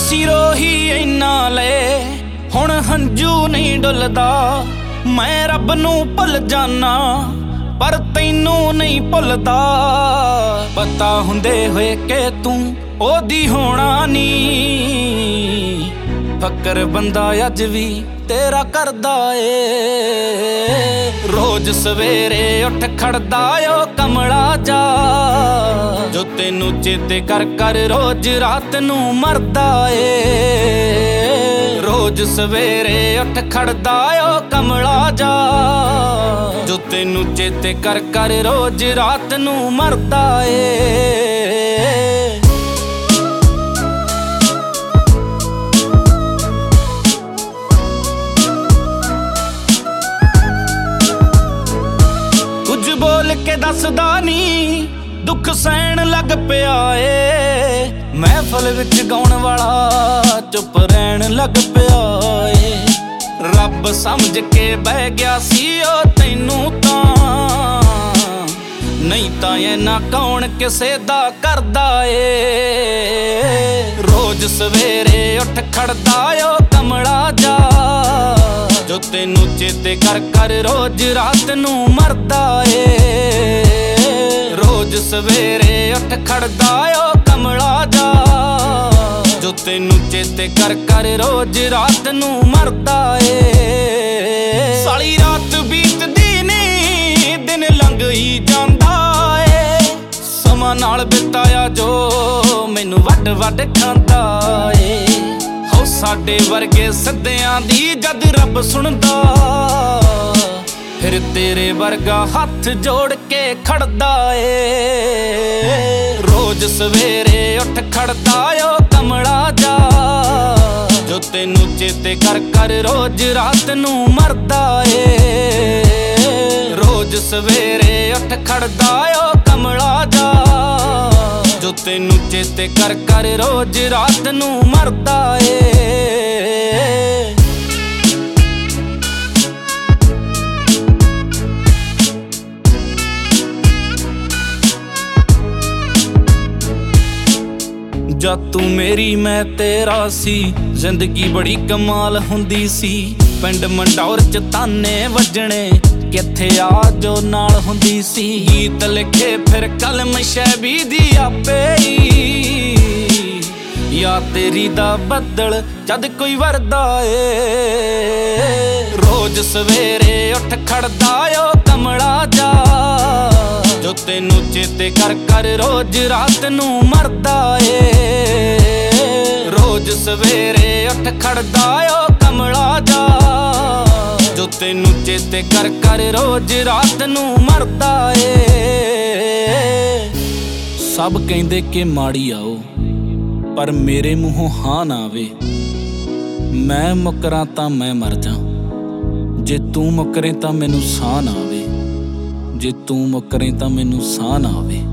ਅਸੀਂ ਰੋਹੀ ਇੰਨਾ ਲਏ ਹੁਣ ਹੰਝੂ ਨਹੀਂ ਡੁੱਲਦਾ। ਮੈਂ ਰੱਬ ਨੂੰ ਭੁੱਲ ਜਾਨਾ ਪਰ ਤੈਨੂੰ ਨਹੀਂ ਭੁੱਲਦਾ। ਪਤਾ ਹੁੰਦੇ ਹੋਏ ਕਿ ਤੂੰ ਉਹਦੀ ਹੋਣਾ ਨੀ, ਫਕਰ ਬੰਦਾ ਅੱਜ ਵੀ ਤੇਰਾ ਕਰਦਾ ਏ। ਰੋਜ਼ ਸਵੇਰੇ ਉੱਠ ਖੜਦਾ ਓ ਕਮਲਾ ਜਾ, ਜੋ ਤੈਨੂੰ ਚੇਤੇ ਕਰ ਕਰ ਰੋਜ਼ ਰਾਤ ਨੂੰ ਮਰਦਾ ਏ। ਰੋਜ਼ ਸਵੇਰੇ ਉੱਠ ਖੜਦਾ ਓ ਕਮਲਾ ਜਾ, ਜੋ ਤੈਨੂੰ ਚੇਤੇ ਕਰ ਕਰ ਰੋਜ਼ ਰਾਤ ਨੂੰ ਮਰਦਾ ਏ। ਕੁਝ ਬੋਲ ਕੇ ਦੱਸਦਾ ਨੀ ਦੁੱਖ ਸਹਿਣ ਲੱਗ ਪਿਆ ਏ। ਮਹਿਫਲ ਵਿੱਚ ਗਾਉਣ ਵਾਲਾ ਚੁੱਪ ਰਹਿਣ ਲੱਗ ਪਿਆ ਏ। ਰੱਬ ਸਮਝ ਕੇ ਬਹਿ ਗਿਆ ਸੀ ਉਹ ਤੈਨੂੰ ਤਾਂ, ਨਹੀਂ ਤਾਂ ਇਹਨਾਂ ਕੌਣ ਕਿਸੇ ਦਾ ਕਰਦਾ ਏ। ਰੋਜ਼ ਸਵੇਰੇ ਉੱਠ ਖੜਦਾ ਓ ਕਮਲਾ ਜਾ, ਜੋ ਤੈਨੂੰ ਚੇਤੇ ਕਰ ਕਰ ਰੋਜ਼ ਰਾਤ ਨੂੰ ਮਰਦਾ ਏ। ਰੋਜ਼ ਸਵੇਰੇ ਉੱਠ ਖੜਦਾ ਓ ਕਮਲਾ ਜਾ, ਜੋ ਤੈਨੂੰ ਚੇਤੇ ਕਰ ਕਰ ਰੋਜ਼ ਰਾਤ ਨੂੰ ਮਰਦਾ ਏ। ਸਾਲੀ ਰਾਤ ਬੀਤਦੀ ਨੀ ਦਿਨ ਲੰਘ ਹੀ ਜਾਂਦਾ ਏ। ਸਮਾਂ ਨਾਲ ਬਿਤਾਇਆ ਜੋ ਮੈਨੂੰ ਵੱਡ ਵੱਡ ਖਾਂਦਾ ਏ। ਹੋ ਸਾਡੇ ਵਰਗੇ ਸੱਦਿਆਂ ਦੀ ਜਦ ਰੱਬ ਸੁਣਦਾ, ਫਿਰ ਤੇਰੇ ਵਰਗਾ ਹੱਥ ਜੋੜ ਕੇ ਖੜਦਾ ਏ। ਰੋਜ਼ ਸਵੇਰੇ ਉੱਠ ਖੜਦਾ ਓ ਕਮਲਾ ਜਾ, ਜੋ ਤੈਨੂੰ ਚੇਤੇ ਕਰ ਕਰ ਰੋਜ਼ ਰਾਤ ਨੂੰ ਮਰਦਾ ਏ। ਰੋਜ਼ ਸਵੇਰੇ ਉੱਠ ਖੜਦਾ ਓ ਕਮਲਾ ਜਾ, ਜੋ ਤੈਨੂੰ ਚੇਤੇ ਕਰ ਕਰ ਰੋਜ਼ ਰਾਤ ਨੂੰ ਮਰਦਾ ਏ। ਜਦ ਤੂੰ ਮੇਰੀ ਮੈਂ ਤੇਰਾ ਸੀ, ਜ਼ਿੰਦਗੀ ਬੜੀ ਕਮਾਲ ਹੁੰਦੀ ਸੀ। ਪਿੰਡ ਮੰਡੌਰ ਚ ਤਾਨੇ ਵੱਜਣੇ ਕਿੱਥੇ ਆ ਜੋ ਨਾਲ ਹੁੰਦੀ ਸੀ। ਗੀਤ ਲਿਖੇ ਫਿਰ ਕਲਮ ਸ਼ੈਬੀ ਦੀ ਆਪੇ ਹੀ, ਯਾ ਤੇਰੀ ਦਾ ਬੱਦਲ ਜਦ ਕੋਈ ਵਰਦਾ ਏ। ਰੋਜ਼ ਸਵੇਰੇ ਉੱਠ ਖੜਦਾ ਓ ਕਮਲਾ ਜਾ, ਜੋ ਤੈਨੂੰ ਚੇਤੇ ਕਰ ਕਰ ਰੋਜ਼ ਰਾਤ ਨੂੰ ਮਰਦਾ ਏ। ਰੋਜ਼ ਸਵੇਰੇ ਉੱਠ ਖੜਦਾ ਓ ਕਮਲਾ ਜਾ, ਜੋ ਤੈਨੂੰ ਚੇਤੇ ਕਰ ਕਰ ਰੋਜ਼ ਰਾਤ ਨੂੰ ਮਰਦਾ ਏ। ਸਭ ਕਹਿੰਦੇ ਕਿ ਮਾੜੀ ਆਓ ਪਰ ਮੇਰੇ ਮੂੰਹੋਂ ਹਾਂ ਨਾ ਆਵੇ। ਮੈਂ ਮੁੱਕਰਾਂ ਤਾਂ ਮੈਂ ਮਰ ਜਾ, ਜੇ ਤੂੰ ਮੁੱਕਰੇ ਤਾਂ ਮੈਨੂੰ ਸਾਹ ਨਾ ਆਵੇ। ਜੇ ਤੂੰ ਮੁੱਕਰੇ ਤਾਂ ਮੈਨੂੰ ਸਾਹ ਨਾ ਆਵੇ।